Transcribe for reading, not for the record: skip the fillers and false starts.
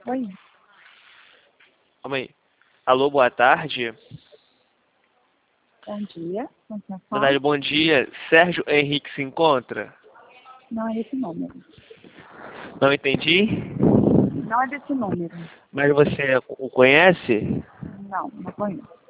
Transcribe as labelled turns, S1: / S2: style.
S1: Oi,
S2: Calma aí. Alô, boa tarde.
S1: bom dia. Com quem
S2: Boa
S1: fala?
S2: tarde, bom dia. Sérgio Henrique se encontra?
S1: Não é esse número.
S2: Não entendi.
S1: Não é desse número.
S2: Mas você o conhece?
S1: Não, não conheço.